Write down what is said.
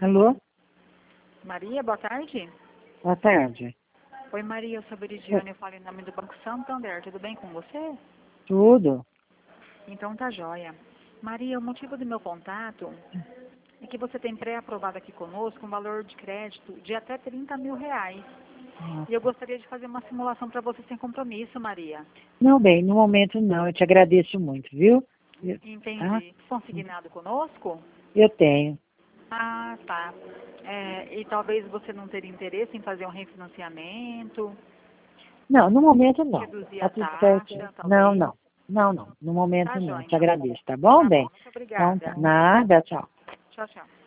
Alô? Maria, boa tarde. Boa tarde. Oi, Maria, eu sou a Veridiane, eu falo em nome do Banco Santander. Tudo bem com você? Tudo? Então tá joia. Maria, o motivo do meu contato é que você tem pré-aprovado aqui conosco um valor de crédito de até R$ 30.000. E eu gostaria de fazer uma simulação para você sem compromisso, Maria. Não, bem, no momento não. Eu te agradeço muito, viu? Tá? Entendi. Consignado conosco? Eu tenho. Ah, tá. E talvez você não teria interesse em fazer um refinanciamento, Não, no momento não. reduzir Tá a tudo certo. taxa, Não, talvez. não. Não, não. No momento Tá não. joia, Te então. agradeço, tá bom, Tá bom, bem? muito Então, tá. obrigada. Nada, tchau. Tchau, tchau.